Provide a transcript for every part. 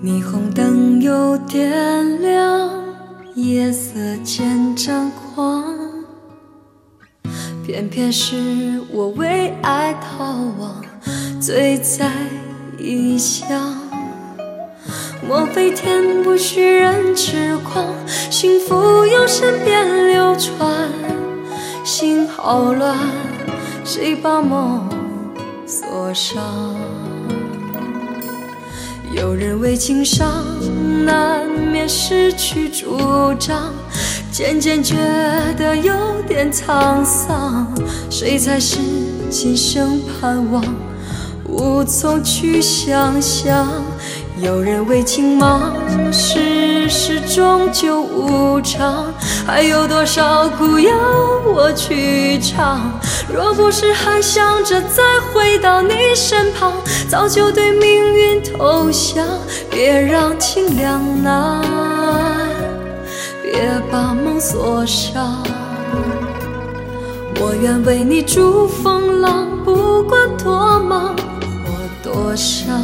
霓虹灯又点亮，夜色渐张狂，偏偏是我为爱逃亡，醉在异乡。莫非天不许人痴狂，幸福由身边流传，心好乱，谁把梦锁上？有人为情伤，难免失去主张，渐渐觉得有点沧桑，谁才是今生盼望，无从去想象。有人为情忙，世事终究无常，还有多少苦要我去尝？若不是还想着再回到你身旁，早就对命运投降。别让情两难，别把梦锁上。我愿为你逐风浪，不管多忙或多伤。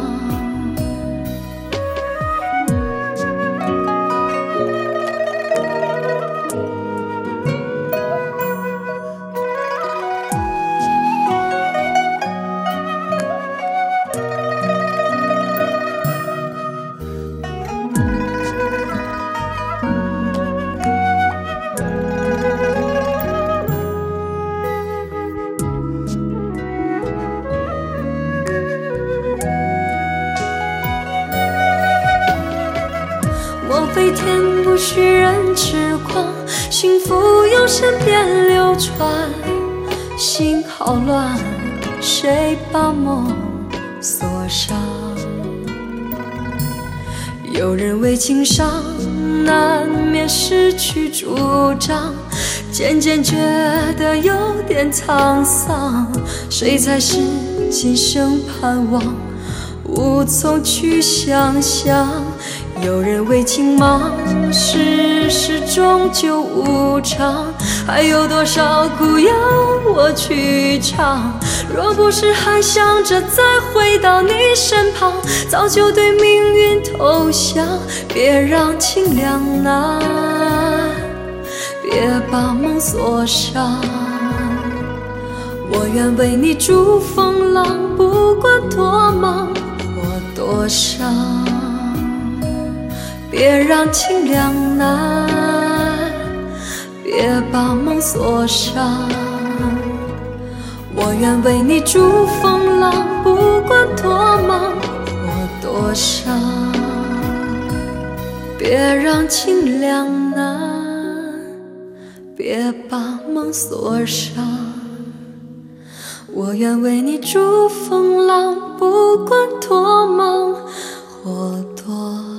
莫非天不许人痴狂，幸福由身边流传，心好乱，谁把梦锁上？有人为情伤，难免失去主张，渐渐觉得有点沧桑，谁才是今生盼望，无从去想象。有人为情忙，世事终究无常，还有多少苦要我去尝？若不是还想着再回到你身旁，早就对命运投降。别让情两难，别把梦锁上。我愿为你逐风浪，不管多忙或多伤。别让情两难，别把梦锁上。我愿为你逐风浪，不管多忙或多伤。别让情两难，别把梦锁上。我愿为你逐风浪，不管多忙或多